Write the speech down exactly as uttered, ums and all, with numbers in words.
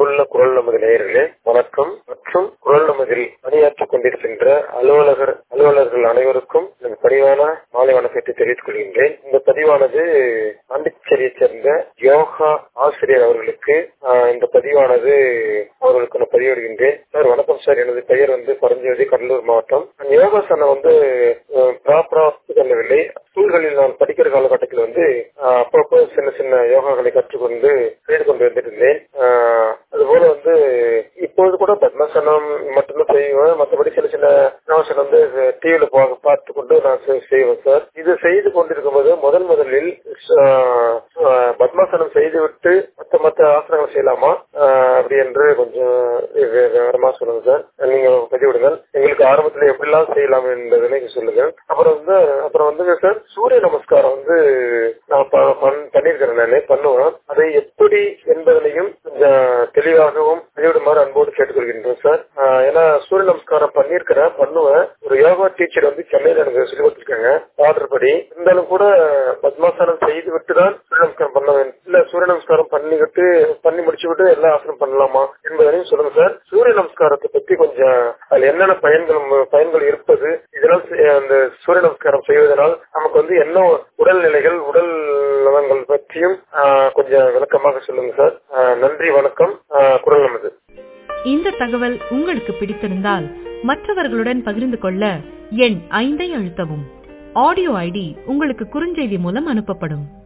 அன்புள்ள குரல் நமது நேயர்களே வணக்கம். மற்றும் குரல் நமதில் பணியாற்றிக் கொண்டிருக்கின்ற அலுவலகர் அலுவலர்கள் அனைவருக்கும் எனக்கு பணிவான மாலை வணக்கத்தை தெரிவித்துக் கொள்கின்றேன். இந்த பதிவானது பாண்டிச்சேரியைச் சேர்ந்த யோகா ஆசிரியர் அவர்களுக்கு இந்த பதிவானது அவர்களுக்கு நான் பதிவிடுகின்றேன். சார் வணக்கம் சார், எனது பெயர் வந்து பரஞ்சோதி, கடலூர் மாவட்டம். யோகாசனம் வந்து ப்ராப்பரா பண்ணவில்லை. ஸ்கூல்களில் நான் படிக்கிற காலகட்டத்தில் வந்து அப்பப்போ சின்ன சின்ன யோகாக்களை கற்றுக்கொண்டு செய்து கொண்டு வந்துருந்தேன். அதுபோல வந்து இப்போது கூட பத்மாசனம் மட்டும்தான் செய்வேன். மற்றபடி சின்ன சின்ன யோகாசனம் வந்து டிவியில பார்த்து கொண்டு நான் செய்வேன் சார். இது செய்து கொண்டிருக்கும் போது முதல் முதலில் பத்மாசனம் செய்துவிட்டு மற்ற மற்ற ஆசனங்கள் செய்யலாமா அப்படி என்று கொஞ்சம் விவரமா சொல்லுங்க சார். நீங்க பதிவிடுங்கள். எங்களுக்கு ஆரம்பத்தில் எப்படிலாம் செய்யலாம் என்பதனை சொல்லுங்க. அப்புறம் வந்து அப்புறம் வந்து சார் சூரிய நமஸ்காரம் வந்து நான் பண்ணிருக்கிறேன், நானே பண்ணுவேன். அதை எப்படி என்பதனையும் கொஞ்சம் தெளிவாகவும் பதிவிடுமாறு அன்போடு கேட்டுக்கொள்கின்றேன் சார். ஏன்னா சூரிய நமஸ்காரம் பண்ணிருக்கிறேன், பண்ணுவேன். ஒரு யோகா டீச்சர் வந்து சென்னையில எனக்கு சொல்லி கொடுத்துருக்காங்க ஆர்டர் படி. இருந்தாலும் கூட பத்மாசனம் செய்து விட்டு தான் சூரிய நமஸ்காரம் பண்ண வேண்டும், இல்ல சூரிய நமஸ்காரம் பண்ணிவிட்டு பண்ணி முடிச்சு விட்டு எல்லா ஆசனம் பண்ணலாமா என்பதனையும் சொல்லுங்க சார். சூரிய நமஸ்காரத்தை பத்தி கொஞ்சம் அதுல என்னென்ன பயன்கள் பயன்கள் இருப்பது, இதெல்லாம் அந்த சூரிய நமஸ்காரம் செய்வதனால் நமக்கு வந்து என்ன உடல்நிலைகள் உடல் நலங்கள் பற்றியும் கொஞ்சம் விளக்கமாக சொல்லுங்க சார். நன்றி, வணக்கம். குரல் நமது. இந்த தகவல் உங்களுக்கு பிடித்திருந்தால் மற்றவர்களுடன் பகிர்ந்து கொள்ள எண் ஐந்தை அழுத்தவும். ஆடியோ ஐடி உங்களுக்கு குறுஞ்செய்தி மூலம் அனுப்பப்படும்.